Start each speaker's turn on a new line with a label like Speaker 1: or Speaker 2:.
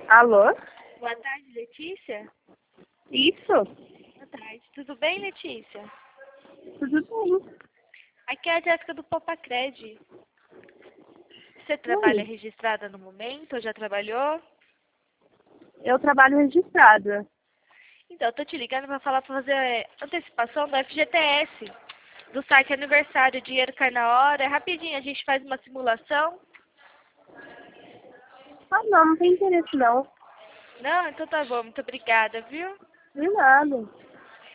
Speaker 1: Alô?
Speaker 2: Boa tarde, Letícia.
Speaker 1: Isso?
Speaker 2: Boa tarde. Tudo bem, Letícia?
Speaker 1: Tudo bem.
Speaker 2: Aqui é a Jéssica do Popacred. Você trabalha
Speaker 1: Oi.
Speaker 2: registrada no momento ou já trabalhou?
Speaker 1: Eu trabalho registrada.
Speaker 2: Então, eu tô te ligando para falar para fazer antecipação do FGTS, do site Aniversário, dinheiro cai na hora. É rapidinho, a gente faz uma simulação.
Speaker 1: Ah, não tem interesse não.
Speaker 2: Não? Então tá bom, muito obrigada, viu?
Speaker 1: De nada.